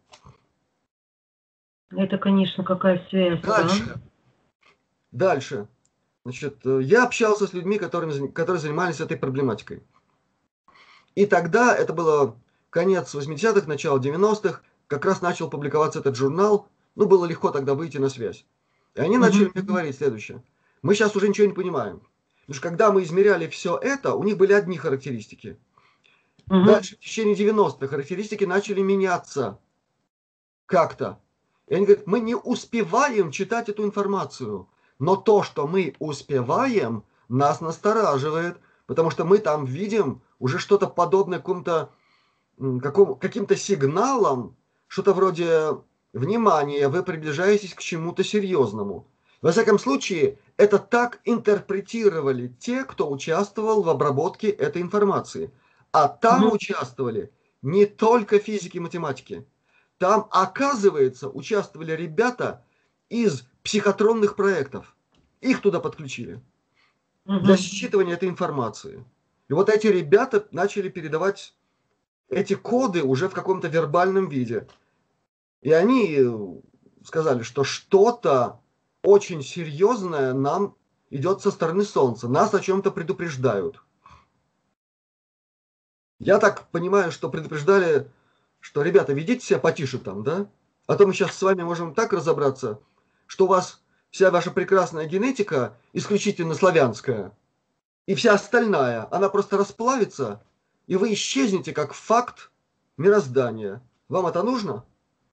Это, конечно, какая связь, Дальше. да? Дальше. Значит, я общался с людьми, которые, которые занимались этой проблематикой. И тогда, это было конец восьмидесятых, начало девяностых, как раз начал публиковаться этот журнал, ну, было легко тогда выйти на связь. И они начали Угу. мне говорить следующее. Мы сейчас уже ничего не понимаем. Потому что когда мы измеряли все это, у них были одни характеристики. Угу. Дальше, в течение девяностых, характеристики начали меняться как-то. И они говорят, мы не успеваем читать эту информацию. Но то, что мы успеваем, нас настораживает, потому что мы там видим уже что-то подобное какому-то, какому, каким-то сигналам, что-то вроде «внимание, вы приближаетесь к чему-то серьезному». Во всяком случае, это так интерпретировали те, кто участвовал в обработке этой информации. А там Угу. участвовали не только физики и математики. Там, оказывается, участвовали ребята из психотронных проектов. Их туда подключили для Угу. считывания этой информации. И вот эти ребята начали передавать эти коды уже в каком-то вербальном виде. И они сказали, что что-то очень серьезное нам идет со стороны Солнца. Нас о чем-то предупреждают. Я так понимаю, что предупреждали, что, ребята, ведите себя потише там, да? А то мы сейчас с вами можем так разобраться, что у вас вся ваша прекрасная генетика исключительно славянская, и вся остальная, она просто расплавится, и вы исчезнете как факт мироздания. Вам это нужно?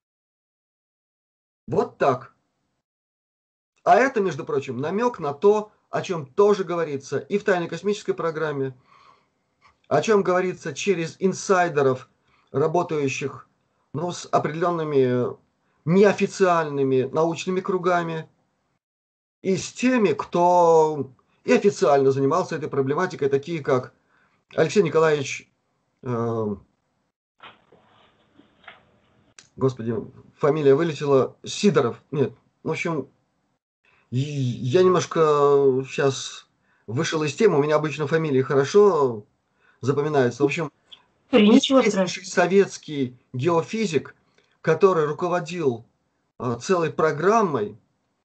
Вот так. А это, между прочим, намек на то, о чем тоже говорится и в тайной космической программе, о чем говорится через инсайдеров, работающих, ну, с определенными неофициальными научными кругами, и с теми, кто и официально занимался этой проблематикой, такие как Алексей Николаевич, э, господи, фамилия вылетела, Сидоров, нет, в общем, я немножко сейчас вышел из темы, у меня обычно фамилии хорошо запоминаются. В общем, И ничего известнейший страшного. советский геофизик, который руководил э, целой программой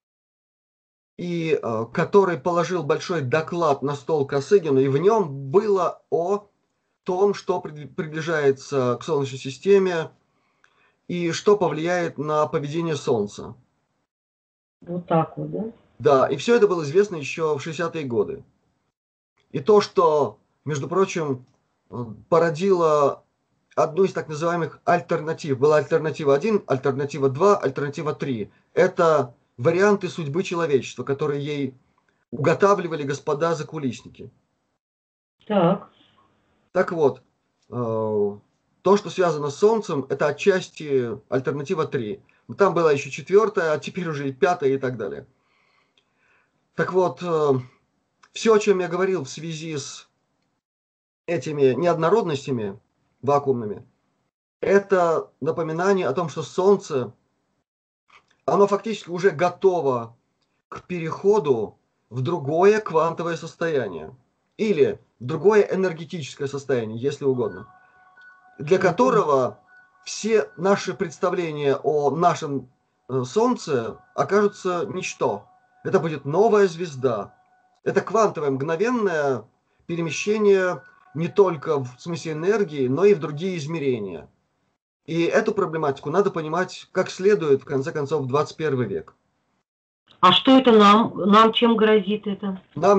и э, который положил большой доклад на стол Косыгину, и в нем было о том, что приближается к Солнечной системе и что повлияет на поведение Солнца. Вот так вот, да? Да, и все это было известно еще в шестидесятые годы. И то, что, между прочим, породило одну из так называемых альтернатив. Была альтернатива один, альтернатива два, альтернатива три. Это варианты судьбы человечества, которые ей уготавливали господа закулисники. Так. Так вот, то, что связано с Солнцем, это отчасти альтернатива три. Там была еще четвертая, а теперь уже и пятая и так далее. Так вот, все, о чем я говорил в связи с этими неоднородностями вакуумными, это напоминание о том, что Солнце, оно фактически уже готово к переходу в другое квантовое состояние. Или в другое энергетическое состояние, если угодно. Для которого все наши представления о нашем Солнце окажутся ничто. Это будет новая звезда. Это квантовое мгновенное перемещение не только в смысле энергии, но и в другие измерения. И эту проблематику надо понимать как следует, в конце концов, в двадцать первый век. А что это нам? Нам чем грозит это? Нам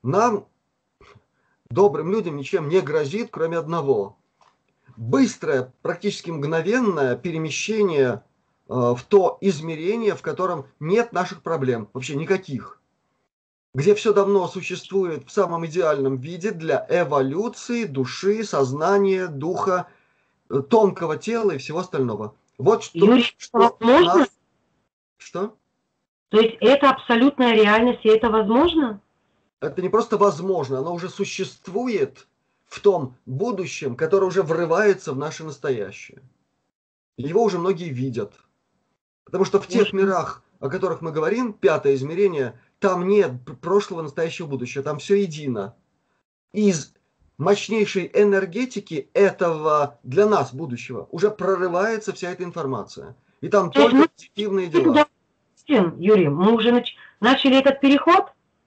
нам, добрым людям, ничем не грозит, кроме одного. Быстрое, практически мгновенное перемещение э, в то измерение, в котором нет наших проблем, вообще никаких. Где все давно существует в самом идеальном виде для эволюции души, сознания, духа, э, тонкого тела и всего остального. Вот что, Юрий, что возможно? нас... Что? То есть это абсолютная реальность, и это возможно? Это не просто возможно, оно уже существует в том будущем, которое уже врывается в наше настоящее. Его уже многие видят. Потому что в тех мирах, о которых мы говорим, пятое измерение, там нет прошлого, настоящего, будущего, там все едино. Из мощнейшей энергетики этого для нас будущего уже прорывается вся эта информация. И там То есть только мы позитивные туда дела. идем, Юрий, мы уже нач... начали этот переход?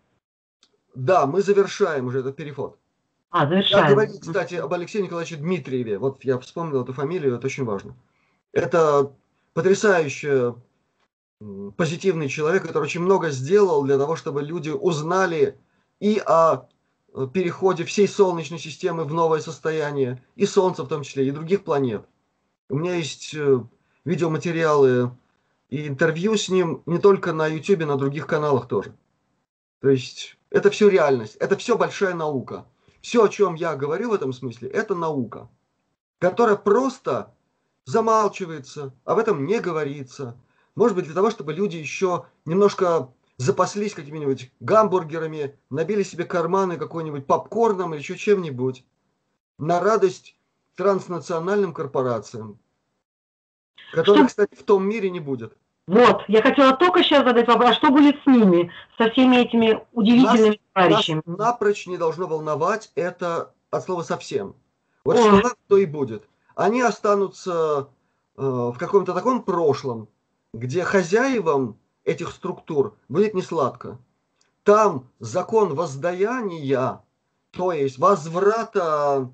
Да, мы завершаем уже этот переход. А, Я завершаем. говорил, кстати, об Алексее Николаевиче Дмитриеве. Вот я вспомнил эту фамилию, это очень важно. Это потрясающе м, позитивный человек, который очень много сделал для того, чтобы люди узнали и о э, переходе всей Солнечной системы в новое состояние, и Солнца в том числе, и других планет. У меня есть э, видеоматериалы и интервью с ним не только на YouTube, на других каналах тоже. То есть это все реальность, это все большая наука. Все, о чем я говорю в этом смысле, это наука, которая просто замалчивается, об этом не говорится. Может быть, для того, чтобы люди еще немножко запаслись какими-нибудь гамбургерами, набили себе карманы какой-нибудь попкорном или еще чем-нибудь, на радость транснациональным корпорациям, которых, Что... кстати, в том мире не будет. Вот, я хотела только сейчас задать вопрос, а что будет с ними, со всеми этими удивительными Нас, товарищами? нас напрочь не должно волновать это от слова совсем. Вот Ой. что надо, то и будет. Они останутся э, в каком-то таком прошлом, где хозяевам этих структур будет не сладко. Там закон воздаяния, то есть возврата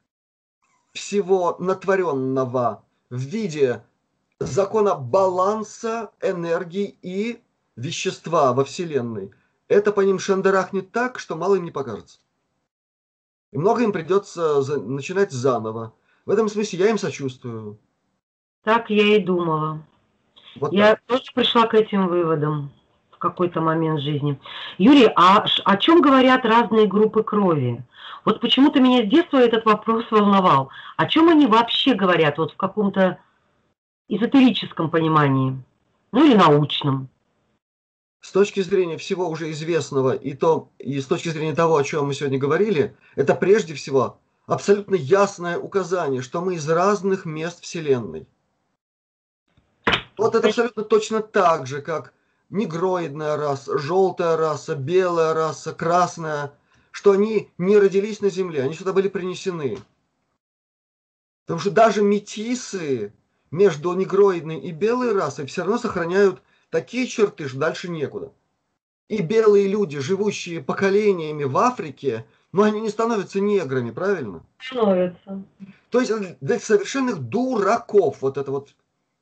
всего натворенного в виде закона баланса энергии и вещества во Вселенной. Это по ним шандарахнет так, что мало им не покажется. И много им придется за, начинать заново. В этом смысле я им сочувствую. Так я и думала. Вот я так. тоже пришла к этим выводам в какой-то момент жизни. Юрий, а о чем говорят разные группы крови? Вот почему-то меня с детства этот вопрос волновал. О чем они вообще говорят, вот в каком-то эзотерическом понимании, ну или научном? С точки зрения всего уже известного и, то, и с точки зрения того, о чем мы сегодня говорили, это прежде всего абсолютно ясное указание, что мы из разных мест Вселенной. Вот это абсолютно точно так же, как негроидная раса, желтая раса, белая раса, красная, что они не родились на Земле, они сюда были принесены. Потому что даже метисы между негроидной и белой расой все равно сохраняют такие черты, что дальше некуда. И белые люди, живущие поколениями в Африке, ну они не становятся неграми, правильно? Становятся. То есть для совершенных дураков вот это вот,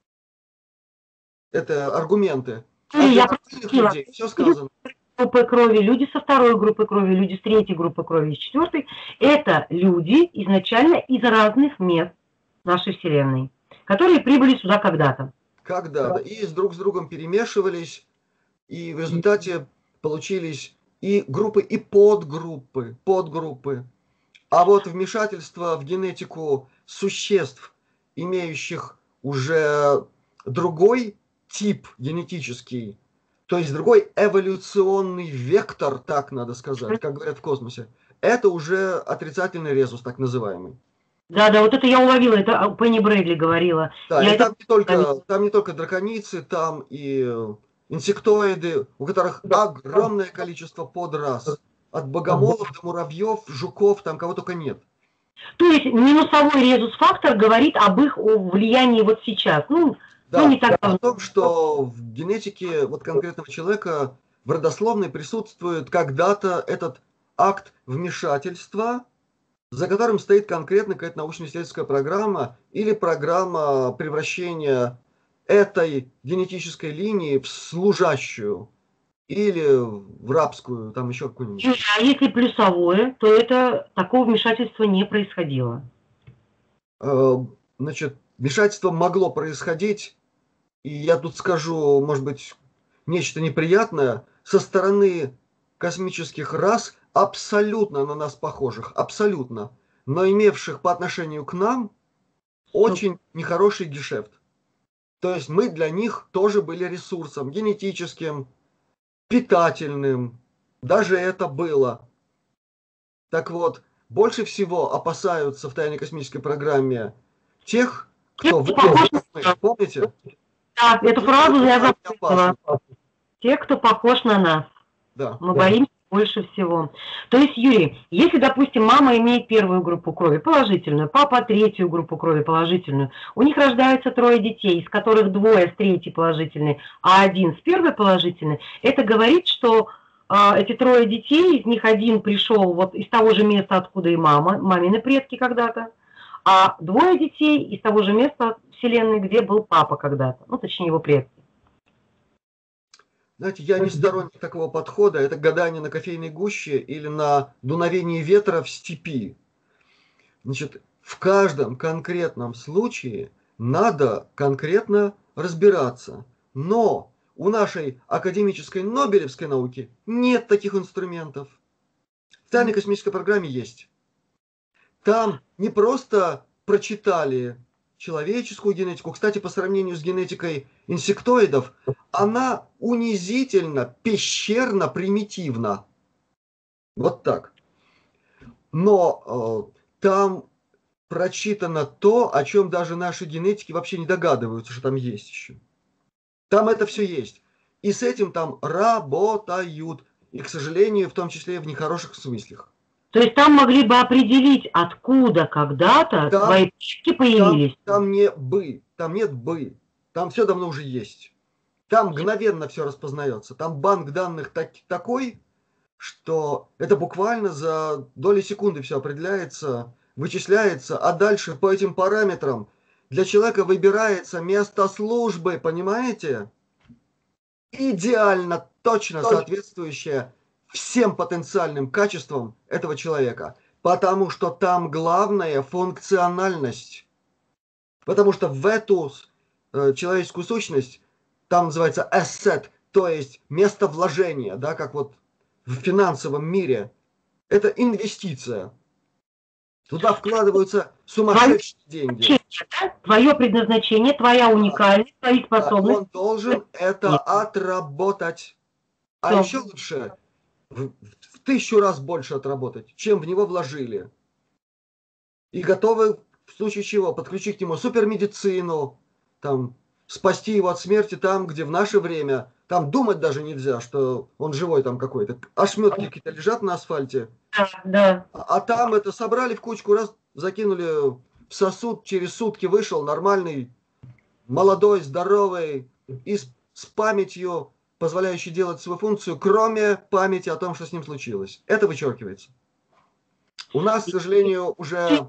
это аргументы. А для нормальных людей все сказано. Группы крови, люди со второй группы крови, люди с третьей группы крови, с четвертой, это люди изначально из разных мест нашей Вселенной, которые прибыли сюда когда-то. Когда-то. И с друг с другом перемешивались, и в результате получились и группы, и подгруппы, подгруппы. А вот вмешательство в генетику существ, имеющих уже другой тип генетический, то есть другой эволюционный вектор, так надо сказать, как говорят в космосе, это уже отрицательный резус, так называемый. Да, да, вот это я уловила, это Пенни Брэдли говорила. Да, я и это... там, не только, там не только драконицы, там и инсектоиды, у которых Да. огромное количество подрас. От богомолов до муравьев, жуков, там кого только нет. То есть минусовой резус-фактор говорит об их влиянии вот сейчас. Ну, да, ну не так о том, что в генетике вот конкретного человека в родословной присутствует когда-то этот акт вмешательства, за которым стоит конкретно какая-то научно-исследовательская программа или программа превращения этой генетической линии в служащую или в рабскую, там еще какую-нибудь. А если плюсовое, то это такого вмешательства не происходило. Значит, вмешательство могло происходить, и я тут скажу, может быть, нечто неприятное, со стороны космических рас, абсолютно на нас похожих, абсолютно, но имевших по отношению к нам очень нехороший гешефт. То есть мы для них тоже были ресурсом генетическим, питательным, даже это было. Так вот, больше всего опасаются в тайной космической программе тех, кто выглядит как мы. Помните? Да, эту фразу я запомнила. Те, кто похож на нас. Да. Мы да. боимся больше всего. То есть, Юрий, если, допустим, мама имеет первую группу крови, положительную, папа третью группу крови, положительную, у них рождаются трое детей, из которых двое с третьей положительной, а один с первой положительной, это говорит, что э, эти трое детей, из них один пришел вот из того же места, откуда и мама, мамины предки когда-то, а двое детей из того же места Вселенной, где был папа когда-то, ну, точнее, его предки. Знаете, я не сторонник такого подхода. Это гадание на кофейной гуще или на дуновении ветра в степи. Значит, в каждом конкретном случае надо конкретно разбираться. Но у нашей академической Нобелевской науки нет таких инструментов. В тайной космической программе есть. Там не просто прочитали человеческую генетику. Кстати, по сравнению с генетикой инсектоидов, она унизительно, пещерно, примитивна. Вот так. Но э, там прочитано то, о чем даже наши генетики вообще не догадываются, что там есть еще. Там это все есть. И с этим там работают. И, к сожалению, в том числе и в нехороших смыслах. То есть там могли бы определить, откуда когда-то твои предки появились? Там, там не бы, там нет бы, там все давно уже есть. Там мгновенно все распознается. Там банк данных так, такой, что это буквально за доли секунды все определяется, вычисляется, а дальше по этим параметрам для человека выбирается место службы, понимаете? Идеально, точно соответствующее всем потенциальным качествам этого человека. Потому что там главная функциональность. Потому что в эту э, человеческую сущность, там называется asset, то есть место вложения, да, как вот в финансовом мире, это инвестиция. Туда вкладываются сумасшедшие деньги. Твое предназначение, твоя уникальность, твои способности. Он должен это отработать. А Все. Еще лучше в, в тысячу раз больше отработать, чем в него вложили. И готовы в случае чего подключить к нему супермедицину, там, спасти его от смерти там, где в наше время, там думать даже нельзя, что он живой там какой-то. Ошметки какие-то лежат на асфальте. Да. А, а там это собрали в кучку, раз закинули в сосуд, через сутки вышел нормальный, молодой, здоровый и с, с памятью, позволяющий делать свою функцию, кроме памяти о том, что с ним случилось. Это вычеркивается. У нас, к сожалению, уже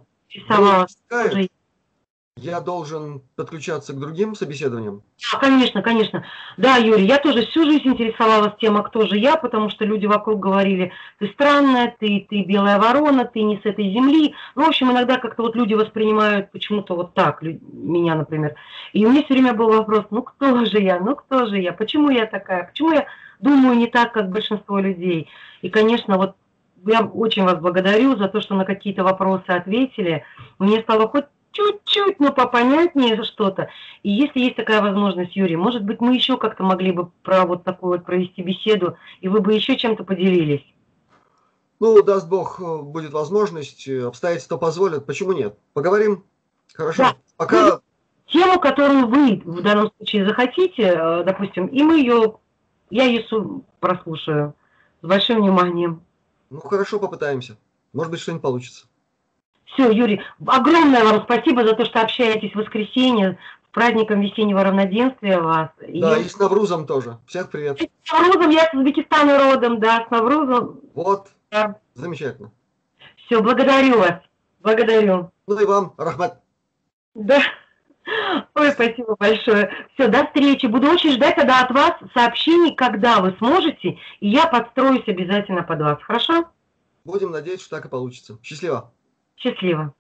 я должен подключаться к другим собеседованиям. Да, конечно, конечно. Да, Юрий, я тоже всю жизнь интересовалась тем, кто же я, потому что люди вокруг говорили, ты странная, ты, ты белая ворона, ты не с этой земли. Ну, в общем, иногда как-то вот люди воспринимают почему-то вот так, меня, например. И у меня все время был вопрос, ну кто же я, ну кто же я, почему я такая, почему я думаю не так, как большинство людей. И, конечно, вот я очень вас благодарю за то, что на какие-то вопросы ответили. Мне стало хоть чуть-чуть, но попонятнее что-то. И если есть такая возможность, Юрий, может быть, мы еще как-то могли бы про вот такую вот провести беседу, и вы бы еще чем-то поделились? Ну, даст Бог, будет возможность, обстоятельства позволят, почему нет? Поговорим? Хорошо. Да. Пока... Ну, тему, которую вы в данном случае захотите, допустим, и мы ее, я ее прослушаю с большим вниманием. Ну, хорошо, попытаемся. Может быть, что-нибудь получится. Все, Юрий, огромное вам спасибо за то, что общаетесь в воскресенье, с праздником весеннего равноденствия вас. Да, и, и с Наврузом тоже. Всех привет. И с Наврузом, я с Узбекистана родом, да, с Наврузом. Вот, да. Замечательно. Все, благодарю вас, благодарю. Ну и вам, Рахмат. Да. Ой, спасибо большое. Все, до встречи. Буду очень ждать тогда от вас сообщений, когда вы сможете, и я подстроюсь обязательно под вас. Хорошо? Будем надеяться, что так и получится. Счастливо! Счастливо.